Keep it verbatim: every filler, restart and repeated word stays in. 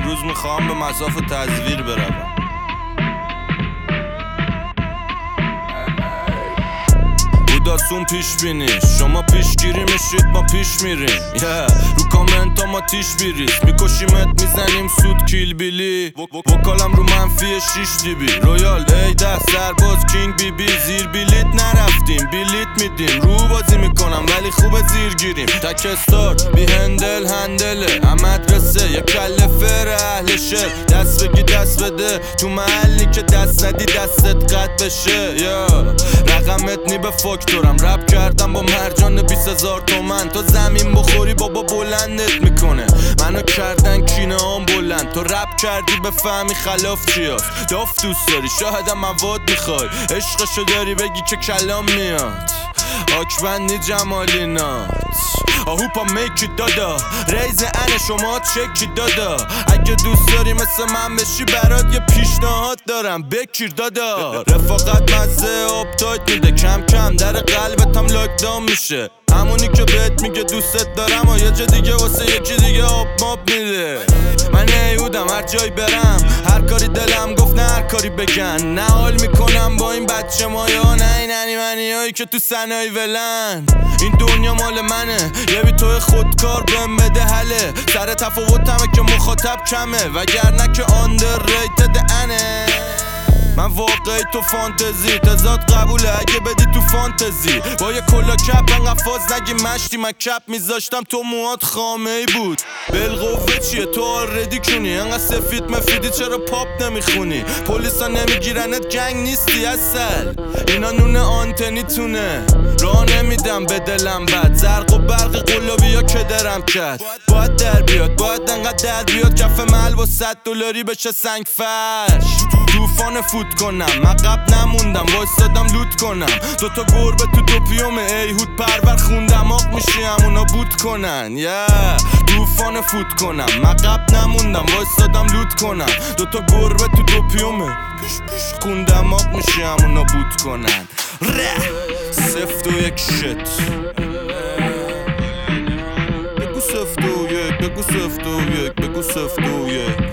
امروز میخوام به مصاف تزویر بروم. داستون پیش بینی شما پیشگیری میشید ما پیش میریم yeah. رو کامنت ها ما تیش بیریز میکشیمت میزنیم سود کیل بیلی وکالم رو منفی شیش دی بی رویال ای ده سرباز کینگ بی بی زیر بلیت نرفتیم بلیت میدیم رو بازی میکنم ولی خوبه زیر گیریم تک استار بی هندل هندله هم مدرسه یک کله فر اهل شهر دست بگی دست بده تو محلی که دست ندی دستت قد بشه yeah. رقمت نی به فاکتورم رپ کردم با مرجان بیست هزار تومن تو زمین بخوری بابا بلندت میکنه منو کردن کینه هم بلند تو رپ کردی بفهمی خلاف چیاست داف دوست داری شاهدم مواد میخوای عشقشو داری بگی که کلام میاد آکبندی جمالینات آهوپا میکی دادا ریز انه شما چکی دادا اگه دوست داری مثل من بشی برات یه پیشنهاد دارم بکیر دادا رفاقت مزه آبتایت میده کم کم در قلبت هم لاکدام میشه همونی که بهت میگه دوستت دارم و یه جا دیگه واسه یکی دیگه آب ماب میده من ایودم هر جایی برم هر کاری دلم گفت نه هر کاری بگن نه حال میکنم با این بچه مایا نه این انی منی هایی که تو سنایی ولن این دنیا مال منه یه بی توی خودکار بهم بده حله سر تفاوتمه که مخاطب کمه وگرنه که آندر ریتد انه من واقعی تو فانتزی تزاد قبوله اگه بدی تو فانتزی با یه کلا کپ انقدر فاز نگی مشتی من کپ میذاشتم تو موهات خامه ای بود بالقوه چیه تو آردی کنی انقدر سفید مفیدی چرا پاپ نمیخونی پلیسا نمیگیرنت جنگ نیستی اصل اینا نون آنتنی تونه راه نمیدم به دلم بد زرق و برق قلابی ها که درم کرد باید در بیاد باید انقدر در بیاد کف محل با صد دلاری بشه سنگ فرش توفان فوت کنم عقب نموندم وایستادم لوت کنم دوتا گربه تو دو پیوم ایهود پرور خوندم آق میشی همونا بوت کنن yeah. توفان فوت کنم عقب نموندم وایستادم لوت کنم دوتا گربه تو دو پیوم خوندم آق میشی همونا بوت کنن سفت و یک شت بگو سفت و یک بگو سفت و یک بگو سفت و یک